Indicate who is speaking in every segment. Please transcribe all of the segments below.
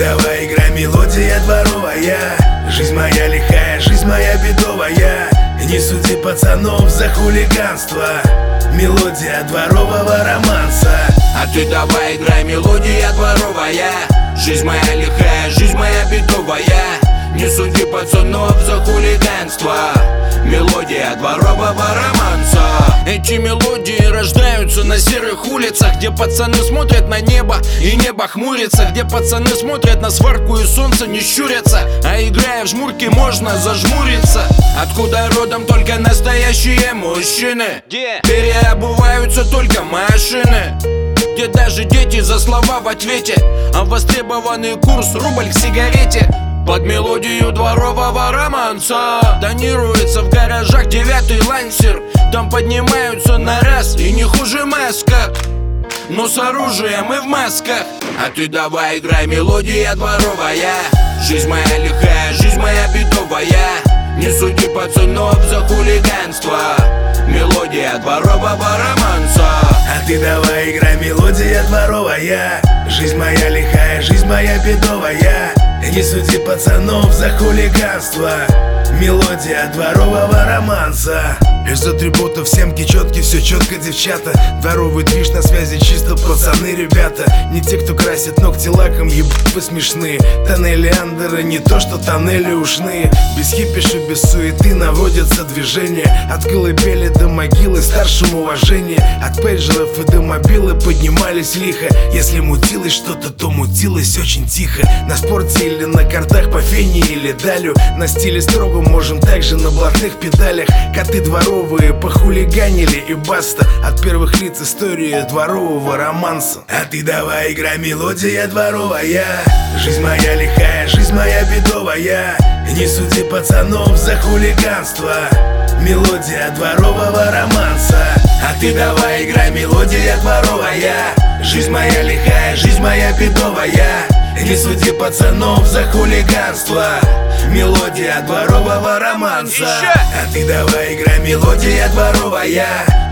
Speaker 1: давай играй, мелодия дворовая. Жизнь моя лихая, жизнь моя бедовая. Не суди пацанов за хулиганство. Мелодия дворового романса.
Speaker 2: А ты давай играй, мелодия дворовая. Жизнь моя лихая, жизнь моя бедовая. Не суди пацанов за хулиганство. Мелодия дворового романса. Эти мелодии рождаются на серых улицах, где пацаны смотрят на небо и небо хмурится, где пацаны смотрят на сварку и солнце не щурятся, а играя в жмурки можно зажмуриться. Откуда родом только настоящие мужчины, где переобуваются только машины, где даже дети за слова в ответе, а востребованный курс рубль к сигарете. Под мелодию дворового романса тонируется в гаражах 9-й лансер. Там поднимаются на раз и не хуже маска, но с оружием и в масках. А ты давай играй, мелодия дворовая. Жизнь моя лихая, жизнь моя бедовая. Не суди пацанов за хулиганство. Мелодия дворового романса.
Speaker 1: А ты давай играй, мелодия дворовая. Жизнь моя лихая, жизнь моя бедовая. Не суди пацанов за хулиганство. Мелодия дворового романса. Из атрибутов семки четки, все четко, девчата. Дворовый движ на связи, чисто пацаны, ребята. Не те, кто красит ногти лаком, вы смешные. Тоннели Андера не то, что тоннели ушные. Без хипиша, без суеты наводятся движения. От колыбели до могилы старшим уважение. От пейджеров и до мобилы поднимались лихо. Если мутилось что-то, то мутилось очень тихо. На спорте или на картах по фене или далю. На стиле строго можем также на блатных педалях. Коты дворовые похулиганили и баста. От первых лиц история дворового романса. А ты давай играй, мелодия дворовая. Жизнь моя лихая, жизнь моя бедовая. Не суди пацанов за хулиганство. Мелодия дворового романса. А ты давай играй, мелодия дворовая. Жизнь моя лихая, жизнь моя бедовая. Не суди пацанов за хулиганство. Мелодия дворового романса. А ты давай играй, мелодия дворовая.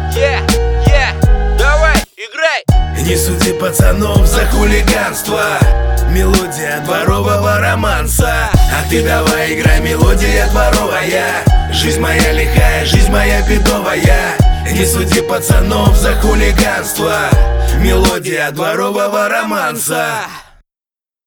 Speaker 2: Давай, играй.
Speaker 1: Не суди пацанов за хулиганство. Мелодия дворового романса. А ты давай играй, мелодия дворовая. Жизнь моя лихая, жизнь моя бедовая. Не суди пацанов за хулиганство. Мелодия дворового романса.